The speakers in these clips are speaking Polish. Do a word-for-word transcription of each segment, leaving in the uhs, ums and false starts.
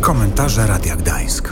Komentarze Radia Gdańsk.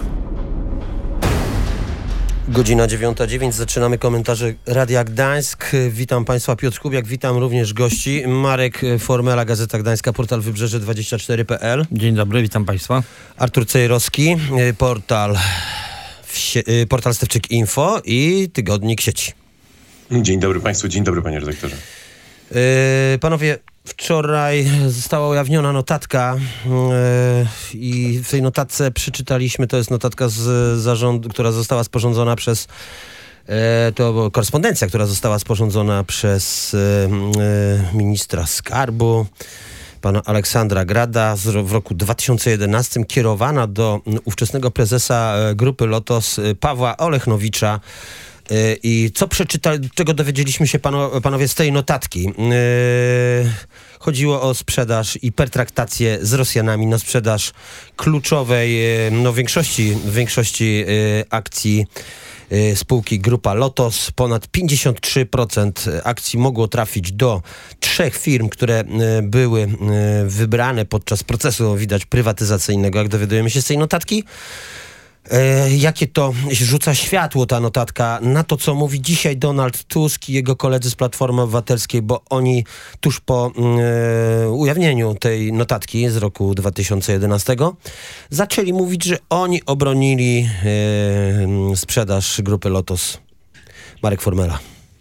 Godzina dziewiąta dziewięć. Zaczynamy komentarze Radia Gdańsk. Witam Państwa, Piotr Kubiak, witam również gości. Marek Formela, Gazeta Gdańska, portal Wybrzeże dwadzieścia cztery kropka p l. Dzień dobry, witam Państwa. Artur Cejrowski, portal, wsie, portal Stefczyk Info i Tygodnik Sieci. Dzień dobry Państwu, dzień dobry Panie redaktorze. Yy, panowie, wczoraj została ujawniona notatka yy, i w tej notatce przeczytaliśmy, to jest notatka z zarządu, która została sporządzona przez, yy, to korespondencja, która została sporządzona przez yy, ministra skarbu, pana Aleksandra Grada z, w roku dwa tysiące jedenastym, kierowana do ówczesnego prezesa grupy Lotos Pawła Olechnowicza. I co przeczyta, czego dowiedzieliśmy się pano, panowie z tej notatki? Yy, chodziło o sprzedaż i pertraktację z Rosjanami na sprzedaż kluczowej, no większości, większości yy, akcji yy, spółki Grupa Lotos. Ponad pięćdziesiąt trzy procent akcji mogło trafić do trzech firm, które yy, były yy, wybrane podczas procesu, widać, prywatyzacyjnego, jak dowiadujemy się z tej notatki. E, jakie to rzuca światło ta notatka na to, co mówi dzisiaj Donald Tusk i jego koledzy z Platformy Obywatelskiej, bo oni tuż po e, ujawnieniu tej notatki z roku dwa tysiące jedenastego zaczęli mówić, że oni obronili e, sprzedaż grupy Lotos. Marek Formela.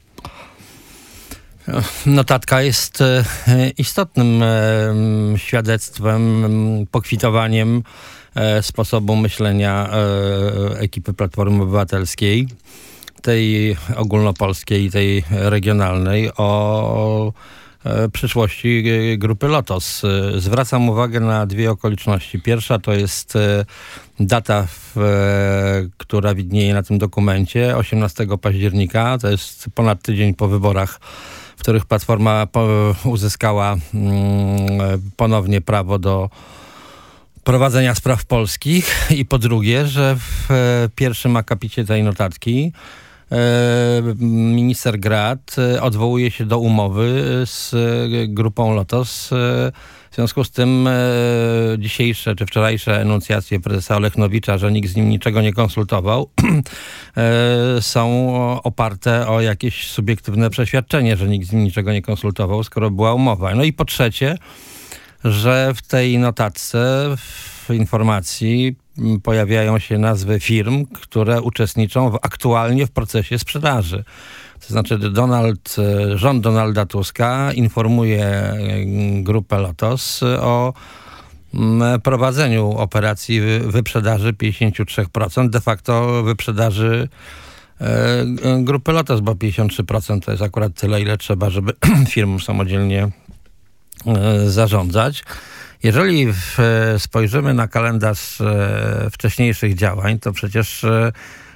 Notatka jest e, istotnym e, świadectwem, pokwitowaniem e, sposobu myślenia e, ekipy Platformy Obywatelskiej, tej ogólnopolskiej i tej regionalnej, o e, przyszłości grupy Lotos. Zwracam uwagę na dwie okoliczności. Pierwsza to jest e, data, w, e, która widnieje na tym dokumencie, osiemnastego października, to jest ponad tydzień po wyborach, w których Platforma po, uzyskała mm, ponownie prawo do prowadzenia spraw polskich. I po drugie, że w e, pierwszym akapicie tej notatki e, minister Grad e, odwołuje się do umowy z e, grupą Lotos. E, w związku z tym e, dzisiejsze czy wczorajsze enuncjacje prezesa Olechnowicza, że nikt z nim niczego nie konsultował, e, są oparte o jakieś subiektywne przeświadczenie, że nikt z nim niczego nie konsultował, skoro była umowa. No i po trzecie, że w tej notatce, w informacji pojawiają się nazwy firm, które uczestniczą w, aktualnie w procesie sprzedaży. To znaczy Donald, rząd Donalda Tuska informuje grupę Lotos o prowadzeniu operacji wyprzedaży pięćdziesiąt trzy procent, de facto wyprzedaży grupy Lotos, bo pięćdziesiąt trzy procent to jest akurat tyle, ile trzeba, żeby firmą samodzielnie zarządzać. Jeżeli w, spojrzymy na kalendarz e, wcześniejszych działań, to przecież e,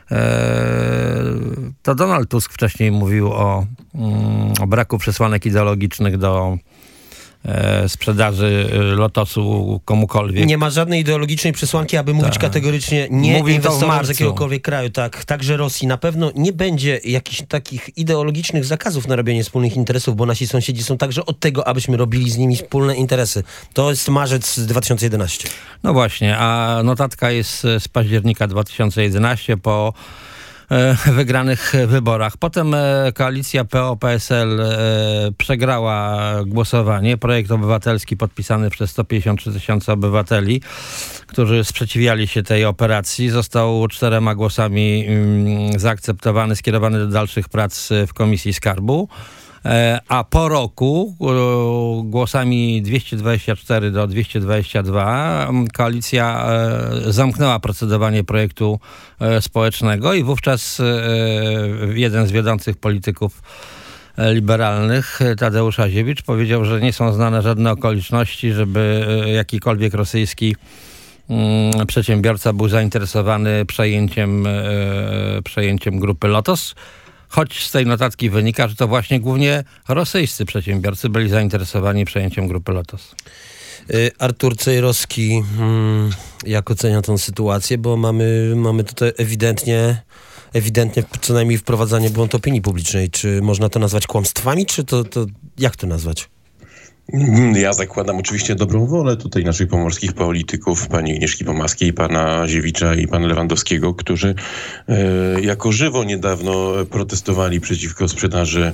to Donald Tusk wcześniej mówił o, mm, o braku przesłanek ideologicznych do e, sprzedaży Lotosu komukolwiek. Nie ma żadnej ideologicznej przesłanki, aby mówić Ta. kategorycznie nie Mówił inwestorom z jakiegokolwiek kraju. Tak, także Rosji. Na pewno nie będzie jakichś takich ideologicznych zakazów na robienie wspólnych interesów, bo nasi sąsiedzi są także od tego, abyśmy robili z nimi wspólne interesy. To jest marzec dwa tysiące jedenasty. No właśnie, a notatka jest z października dwa tysiące jedenastego po wygranych wyborach. Potem koalicja P O P S L przegrała głosowanie. Projekt obywatelski podpisany przez sto pięćdziesiąt trzy tysiące obywateli, którzy sprzeciwiali się tej operacji, został czterema głosami zaakceptowany, skierowany do dalszych prac w Komisji Skarbu. A po roku głosami dwieście dwadzieścia cztery do dwieście dwadzieścia dwa koalicja zamknęła procedowanie projektu społecznego i wówczas jeden z wiodących polityków liberalnych, Tadeusz Aziewicz, powiedział, że nie są znane żadne okoliczności, żeby jakikolwiek rosyjski przedsiębiorca był zainteresowany przejęciem, przejęciem grupy Lotos. Choć z tej notatki wynika, że to właśnie głównie rosyjscy przedsiębiorcy byli zainteresowani przejęciem grupy Lotos. Artur Cejrowski, jak ocenia tę sytuację? Bo mamy, mamy tutaj ewidentnie, ewidentnie co najmniej wprowadzanie w błąd opinii publicznej. Czy można to nazwać kłamstwami, czy to, to jak to nazwać? Ja zakładam oczywiście dobrą wolę tutaj naszych pomorskich polityków, pani Agnieszki Pomaskiej, pana Ziewicza i pana Lewandowskiego, którzy e, jako żywo niedawno protestowali przeciwko sprzedaży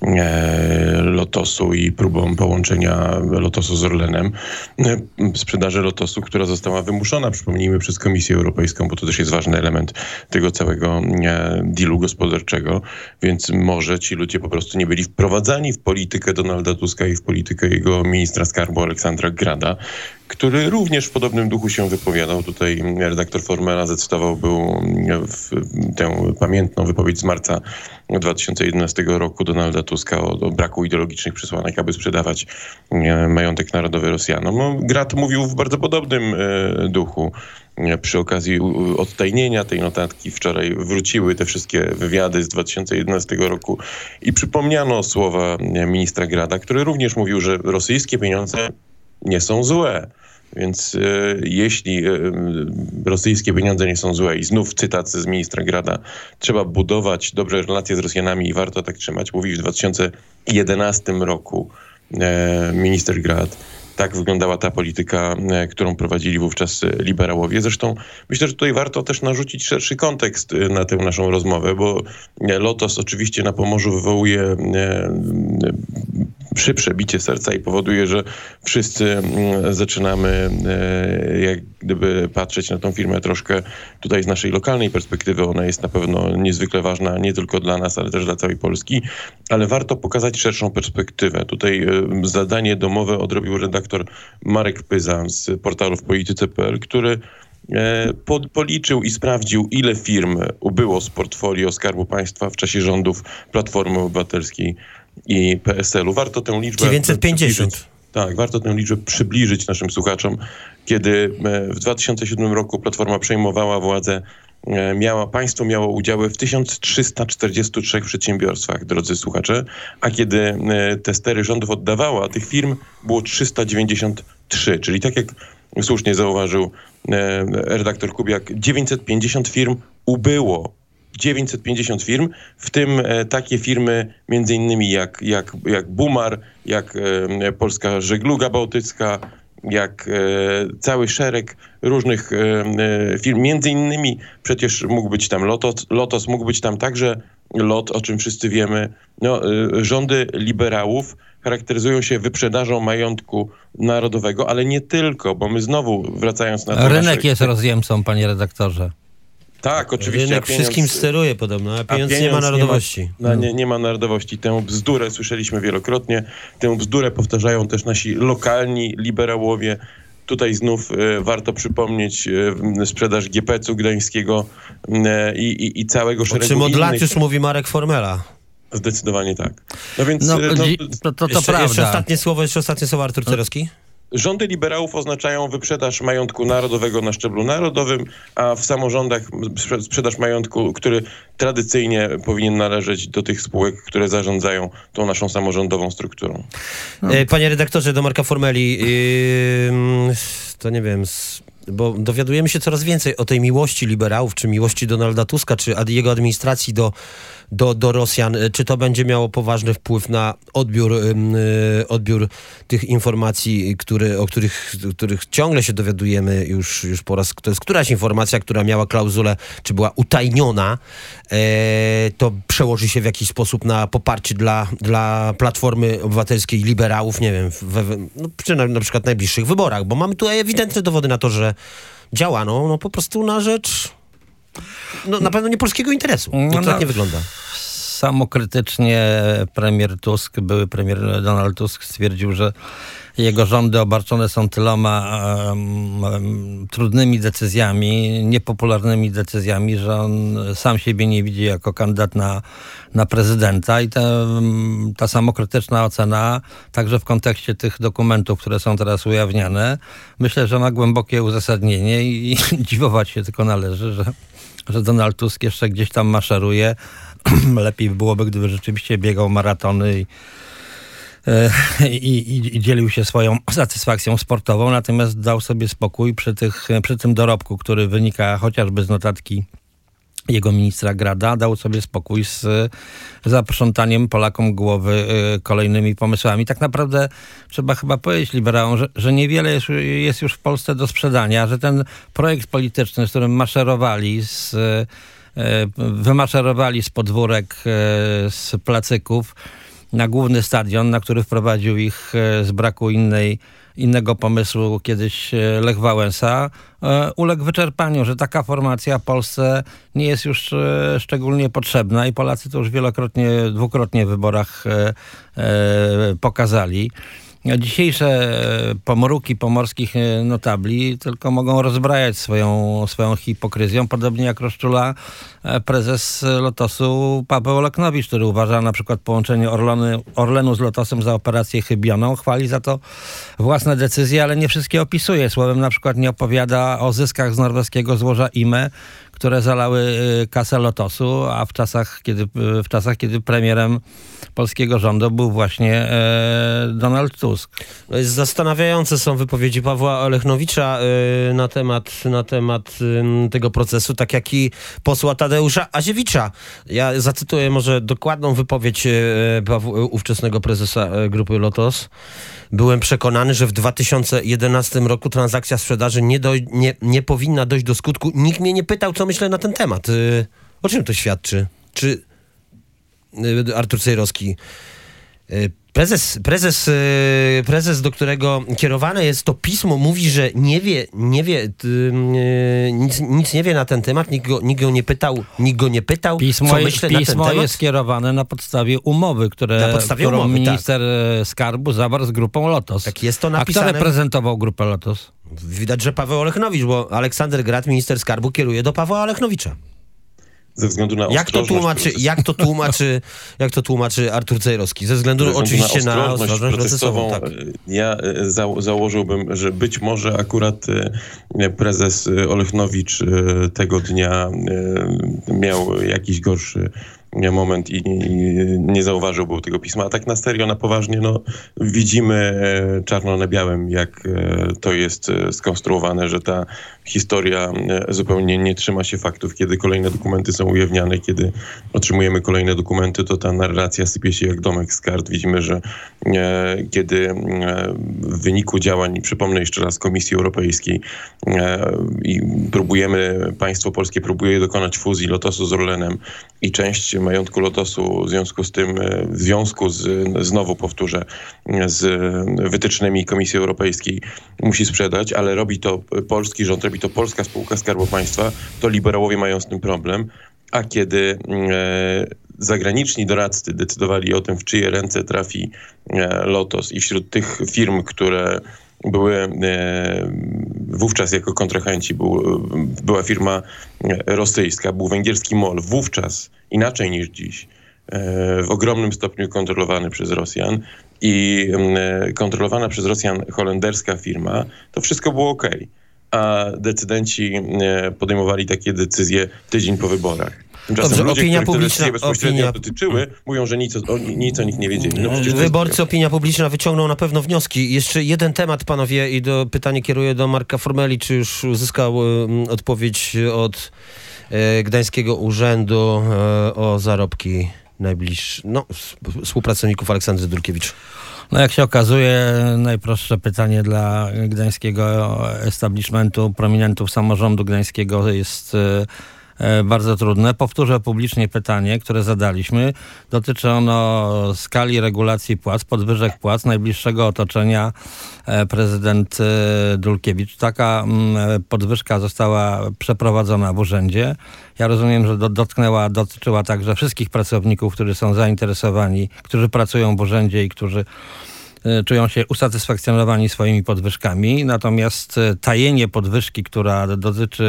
e, Lotosu i próbom połączenia Lotosu z Orlenem. E, sprzedaży Lotosu, która została wymuszona, przypomnijmy, przez Komisję Europejską, bo to też jest ważny element tego całego e, dealu gospodarczego, więc może ci ludzie po prostu nie byli wprowadzani w politykę Donalda Tuska i w politykę jego ministra skarbu Aleksandra Grada, który również w podobnym duchu się wypowiadał. Tutaj redaktor Formela zacytował był w tę pamiętną wypowiedź z marca dwa tysiące jedenastego roku Donalda Tuska o, o braku ideologicznych przesłanek, aby sprzedawać e, majątek narodowy Rosjanom. No, Grad mówił w bardzo podobnym e, duchu. Przy okazji odtajnienia tej notatki wczoraj wróciły te wszystkie wywiady z dwa tysiące jedenastego roku i przypomniano słowa ministra Grada, który również mówił, że rosyjskie pieniądze nie są złe. Więc e, jeśli e, rosyjskie pieniądze nie są złe i znów cytat z ministra Grada, trzeba budować dobre relacje z Rosjanami i warto tak trzymać, mówił w dwa tysiące jedenastym roku e, minister Grad. Tak wyglądała ta polityka, e, którą prowadzili wówczas liberałowie. Zresztą myślę, że tutaj warto też narzucić szerszy kontekst na tę naszą rozmowę, bo Lotos oczywiście na Pomorzu wywołuje e, szybsze bicie serca i powoduje, że wszyscy zaczynamy e, jak gdyby patrzeć na tą firmę troszkę tutaj z naszej lokalnej perspektywy. Ona jest na pewno niezwykle ważna nie tylko dla nas, ale też dla całej Polski, ale warto pokazać szerszą perspektywę. Tutaj e, zadanie domowe odrobił redaktor Marek Pyza z portalu w polityce kropka p l, który e, pod, policzył i sprawdził, ile firm ubyło z portfolio Skarbu Państwa w czasie rządów Platformy Obywatelskiej i P S L u. Warto tę liczbę... dziewięćset pięćdziesiąt. Tak, warto tę liczbę przybliżyć naszym słuchaczom. Kiedy w dwa tysiące siódmym roku Platforma przejmowała władzę, miała, państwo miało udziały w tysiąc trzysta czterdziestu trzech przedsiębiorstwach, drodzy słuchacze, a kiedy te stery rządów oddawała, tych firm było trzysta dziewięćdziesiąt trzy, czyli tak jak słusznie zauważył redaktor Kubiak, dziewięćset pięćdziesiąt firm ubyło. dziewięćset pięćdziesiąt firm, w tym e, takie firmy między innymi jak, jak, jak Bumar, jak e, Polska Żegluga Bałtycka, jak e, cały szereg różnych e, firm. Między innymi przecież mógł być tam Lotos, Lotos mógł być tam także LOT, o czym wszyscy wiemy. No, e, rządy liberałów charakteryzują się wyprzedażą majątku narodowego, ale nie tylko, bo my znowu wracając na to... Rynek nasze... jest rozjemcą, panie redaktorze. Tak, oczywiście. Rynek pieniądz, wszystkim steruje podobno, a pieniądz, a pieniądz nie ma narodowości. Nie ma, no, nie, nie ma narodowości. Tę bzdurę słyszeliśmy wielokrotnie. Tę bzdurę powtarzają też nasi lokalni liberałowie. Tutaj znów e, warto przypomnieć e, sprzedaż G P C u gdańskiego e, i, i całego szeregu O czym od lat innych... już mówi Marek Formela. Zdecydowanie tak. No więc... No, no, to, to, to jeszcze, prawda. Jeszcze ostatnie słowo, jeszcze ostatnie słowo Artur Cerowski. Rządy liberałów oznaczają wyprzedaż majątku narodowego na szczeblu narodowym, a w samorządach sprzedaż majątku, który tradycyjnie powinien należeć do tych spółek, które zarządzają tą naszą samorządową strukturą. No. Panie redaktorze, do Marka Formeli, yy, to nie wiem... bo dowiadujemy się coraz więcej o tej miłości liberałów, czy miłości Donalda Tuska, czy ad jego administracji do, do, do Rosjan. Czy to będzie miało poważny wpływ na odbiór, yy, odbiór tych informacji, które, o których, których ciągle się dowiadujemy już, już po raz... To jest któraś informacja, która miała klauzulę, czy była utajniona, yy, to przełoży się w jakiś sposób na poparcie dla, dla Platformy Obywatelskiej liberałów, nie wiem, we, no, przy na, na przykład najbliższych wyborach, bo mamy tutaj ewidentne dowody na to, że działano no, po prostu na rzecz no, na pewno nie polskiego interesu. No, to no, tak nie wygląda. Samokrytycznie premier Tusk, były premier Donald Tusk stwierdził, że jego rządy obarczone są tyloma um, um, trudnymi decyzjami, niepopularnymi decyzjami, że on sam siebie nie widzi jako kandydat na, na prezydenta i te, ta samokrytyczna ocena, także w kontekście tych dokumentów, które są teraz ujawniane, myślę, że ma głębokie uzasadnienie i, i dziwować się tylko należy, że, że Donald Tusk jeszcze gdzieś tam maszeruje. Lepiej byłoby, gdyby rzeczywiście biegał maratony i I, i, i dzielił się swoją satysfakcją sportową, natomiast dał sobie spokój przy, tych, przy tym dorobku, który wynika chociażby z notatki jego ministra Grada, dał sobie spokój z zaprzątaniem Polakom głowy kolejnymi pomysłami. Tak naprawdę trzeba chyba powiedzieć liberałom, że, że niewiele jest, jest już w Polsce do sprzedania, że ten projekt polityczny, z którym maszerowali, z, wymaszerowali z podwórek, z placyków na główny stadion, na który wprowadził ich z braku innej innego pomysłu kiedyś Lech Wałęsa, uległ wyczerpaniu, że taka formacja Polsce nie jest już szczególnie potrzebna i Polacy to już wielokrotnie, dwukrotnie w wyborach pokazali. Dzisiejsze pomruki pomorskich notabli tylko mogą rozbrajać swoją, swoją hipokryzją, podobnie jak rozczula prezes Lotosu Paweł Oleknowicz, który uważa na przykład połączenie Orleny, Orlenu z Lotosem za operację chybioną, chwali za to własne decyzje, ale nie wszystkie opisuje. Słowem na przykład nie opowiada o zyskach z norweskiego złoża I M E, które zalały kasę Lotosu, a w czasach, kiedy, w czasach, kiedy premierem polskiego rządu był właśnie e, Donald Tusk. No jest zastanawiające są wypowiedzi Pawła Olechnowicza y, na temat, na temat y, tego procesu, tak jak i posła Tadeusza Aziewicza. Ja zacytuję może dokładną wypowiedź y, Pawła, ówczesnego prezesa y, grupy Lotos. Byłem przekonany, że w dwa tysiące jedenastym roku transakcja sprzedaży nie, doj- nie, nie powinna dojść do skutku. Nikt mnie nie pytał, co myślę na ten temat. Y, o czym to świadczy? Czy y, Artur Cejrowski... Y, Prezes, prezes, prezes, do którego kierowane jest to pismo, mówi, że nie wie, nie wie, nic, nic nie wie na ten temat, nikt go, nikt go nie pytał, nikt go nie pytał, pismo co jest, myślę na ten pismo temat. jest skierowane na podstawie umowy, które, na podstawie którą umowy, minister tak. Skarbu zawarł z grupą Lotos. Tak jest to A napisane. kto reprezentował grupę Lotos? Widać, że Paweł Olechnowicz, bo Aleksander Grad, minister Skarbu, kieruje do Pawła Olechnowicza. Ze względu na jak to tłumaczy, jak to tłumaczy, jak to tłumaczy Artur Cejrowski? Ze względu, Ze względu oczywiście na ostrożność, na ostrożność procesową. procesową tak. Ja za, założyłbym, że być może akurat prezes Olechnowicz tego dnia miał jakiś gorszy moment i, i nie zauważył był tego pisma. A tak na serio, na poważnie, no widzimy czarno na białym, jak to jest skonstruowane, że ta historia zupełnie nie trzyma się faktów. Kiedy kolejne dokumenty są ujawniane, kiedy otrzymujemy kolejne dokumenty, to ta narracja sypie się jak domek z kart. Widzimy, że e, kiedy e, w wyniku działań, przypomnę jeszcze raz, Komisji Europejskiej e, i próbujemy, państwo polskie próbuje dokonać fuzji Lotosu z Orlenem i część majątku Lotosu w związku z tym, w związku z, znowu powtórzę, z wytycznymi Komisji Europejskiej musi sprzedać, ale robi to polski rząd, robi to polska spółka Skarbu Państwa, to liberałowie mają z tym problem, a kiedy e, zagraniczni doradcy decydowali o tym, w czyje ręce trafi e, Lotos i wśród tych firm, które były e, wówczas jako kontrahenci, był, była firma rosyjska, był węgierski MOL, wówczas inaczej niż dziś, e, w ogromnym stopniu kontrolowany przez Rosjan i e, kontrolowana przez Rosjan holenderska firma, to wszystko było okej. A decydenci podejmowali takie decyzje tydzień po wyborach. Tymczasem Dobrze, ludzie, opinia których publiczna, te decyzje bezpośrednio opinia... dotyczyły, mówią, że nic o, nic o nich nie wiedzieli. No, Wyborcy, opinia publiczna wyciągną na pewno wnioski. Jeszcze jeden temat, panowie, i do pytanie kieruję do Marka Formeli, czy już uzyskał y, odpowiedź od y, Gdańskiego Urzędu y, o zarobki najbliższych, no, współpracowników Aleksandry Dulkiewicz. No jak się okazuje, najprostsze pytanie dla gdańskiego establishmentu, prominentów samorządu gdańskiego jest bardzo trudne. Powtórzę publicznie pytanie, które zadaliśmy. Dotyczy ono skali regulacji płac, podwyżek płac najbliższego otoczenia prezydent Dulkiewicz. Taka podwyżka została przeprowadzona w urzędzie. Ja rozumiem, że dotknęła, dotyczyła także wszystkich pracowników, którzy są zainteresowani, którzy pracują w urzędzie i którzy czują się usatysfakcjonowani swoimi podwyżkami. Natomiast tajenie podwyżki, która dotyczy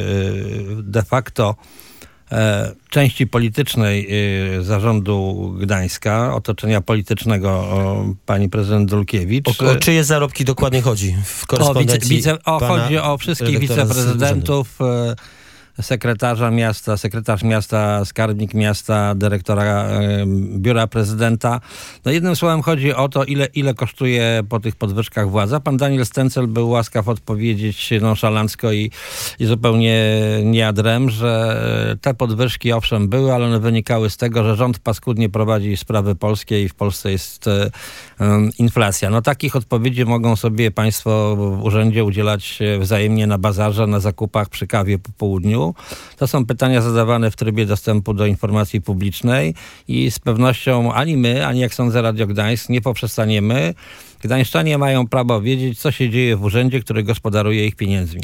de facto części politycznej zarządu Gdańska, otoczenia politycznego pani prezydent Dulkiewicz. O, o czyje zarobki dokładnie chodzi w korespondencji? O, wice, wice, o chodzi o wszystkich wiceprezydentów, sekretarza miasta, sekretarz miasta, skarbnik miasta, dyrektora y, biura prezydenta. No jednym słowem chodzi o to, ile, ile kosztuje po tych podwyżkach władza. Pan Daniel Stencel był łaskaw odpowiedzieć nonszalancko i, i zupełnie nie ad rem, że te podwyżki owszem były, ale one wynikały z tego, że rząd paskudnie prowadzi sprawy polskie i w Polsce jest y, inflacja. No takich odpowiedzi mogą sobie państwo w urzędzie udzielać wzajemnie na bazarze, na zakupach, przy kawie po południu. To są pytania zadawane w trybie dostępu do informacji publicznej i z pewnością ani my, ani jak sądzę Radio Gdańsk nie poprzestaniemy. Gdańszczanie mają prawo wiedzieć, co się dzieje w urzędzie, który gospodaruje ich pieniędzmi.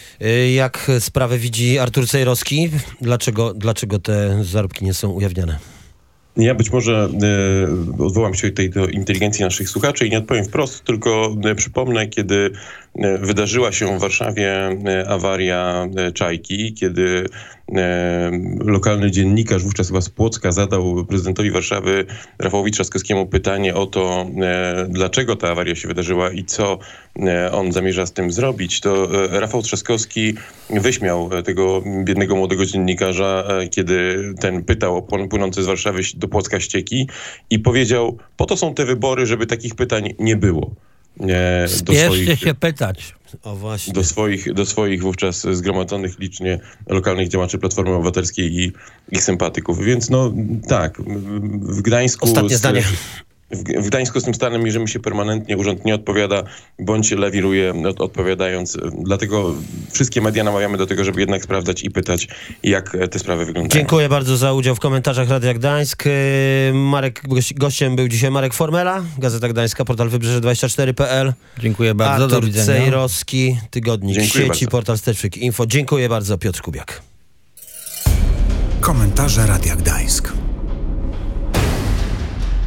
Jak sprawę widzi Artur Cejrowski? Dlaczego, dlaczego te zarobki nie są ujawniane? Ja być może e, odwołam się tutaj do inteligencji naszych słuchaczy i nie odpowiem wprost, tylko e, przypomnę, kiedy e, wydarzyła się w Warszawie e, awaria e, Czajki, kiedy e, lokalny dziennikarz, wówczas chyba z Płocka, zadał prezydentowi Warszawy Rafałowi Trzaskowskiemu pytanie o to, e, dlaczego ta awaria się wydarzyła i co e, on zamierza z tym zrobić, to e, Rafał Trzaskowski wyśmiał tego biednego młodego dziennikarza, e, kiedy ten pytał o płynące z Warszawy do Płocka ścieki i powiedział, po to są te wybory, żeby takich pytań nie było. E, Spieszcie swoich, się pytać. O właśnie. Do swoich, do swoich wówczas zgromadzonych licznie lokalnych działaczy Platformy Obywatelskiej i ich sympatyków. Więc no tak, w Gdańsku... Ostatnie zdanie. W, w Gdańsku z tym stanem mierzymy się permanentnie. Urząd nie odpowiada, bądź lewiruje od, odpowiadając. Dlatego wszystkie media namawiamy do tego, żeby jednak sprawdzać i pytać, jak te sprawy wyglądają. Dziękuję bardzo za udział w komentarzach Radia Gdańsk. Marek, gościem był dzisiaj Marek Formela, Gazeta Gdańska, portal wybrzeże dwadzieścia cztery kropka p l. Dziękuję bardzo, Artur do widzenia. Cejrowski, Tygodnik Dziękuję Sieci, bardzo. portal Stecznik Info. Dziękuję bardzo, Piotr Kubiak. Komentarze Radia Gdańsk.